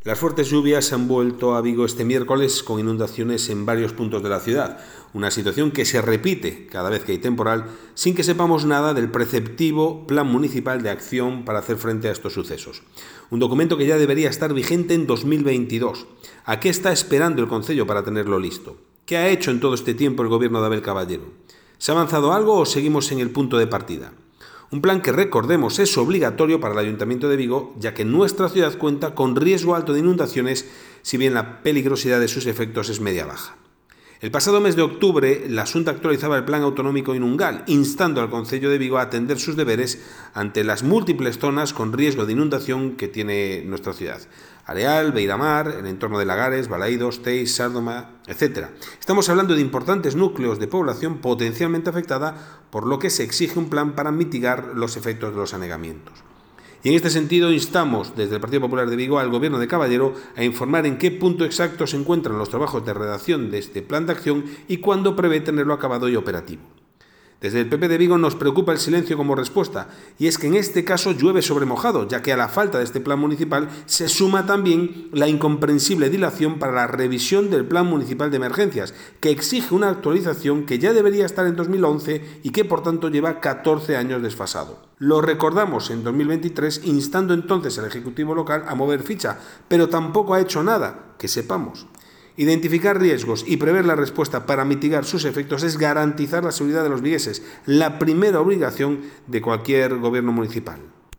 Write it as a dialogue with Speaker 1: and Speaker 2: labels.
Speaker 1: Las fuertes lluvias han vuelto a Vigo este miércoles con inundaciones en varios puntos de la ciudad, una situación que se repite cada vez que hay temporal sin que sepamos nada del preceptivo Plan Municipal de Acción para hacer frente a estos sucesos. Un documento que ya debería estar vigente en 2022. ¿A qué está esperando el Concello para tenerlo listo? ¿Qué ha hecho en todo este tiempo el gobierno de Abel Caballero? ¿Se ha avanzado algo o seguimos en el punto de partida? Un plan que, recordemos, es obligatorio para el Ayuntamiento de Vigo, ya que nuestra ciudad cuenta con riesgo alto de inundaciones, si bien la peligrosidad de sus efectos es media-baja. El pasado mes de octubre, la Xunta actualizaba el Plan Autonómico Inungal, instando al Concello de Vigo a atender sus deberes ante las múltiples zonas con riesgo de inundación que tiene nuestra ciudad. Areal, Beiramar, el entorno de Lagares, Balaídos, Teis, Sárdoma, etc. Estamos hablando de importantes núcleos de población potencialmente afectada, por lo que se exige un plan para mitigar los efectos de los anegamientos. Y en este sentido instamos desde el Partido Popular de Vigo al Gobierno de Caballero a informar en qué punto exacto se encuentran los trabajos de redacción de este plan de acción y cuándo prevé tenerlo acabado y operativo. Desde el PP de Vigo nos preocupa el silencio como respuesta, y es que en este caso llueve sobre mojado, ya que a la falta de este plan municipal se suma también la incomprensible dilación para la revisión del Plan Municipal de Emergencias, que exige una actualización que ya debería estar en 2011 y que por tanto lleva 14 años desfasado. Lo recordamos en 2023 instando entonces al Ejecutivo local a mover ficha, pero tampoco ha hecho nada, que sepamos. Identificar riesgos y prever la respuesta para mitigar sus efectos es garantizar la seguridad de los vigueses, la primera obligación de cualquier gobierno municipal.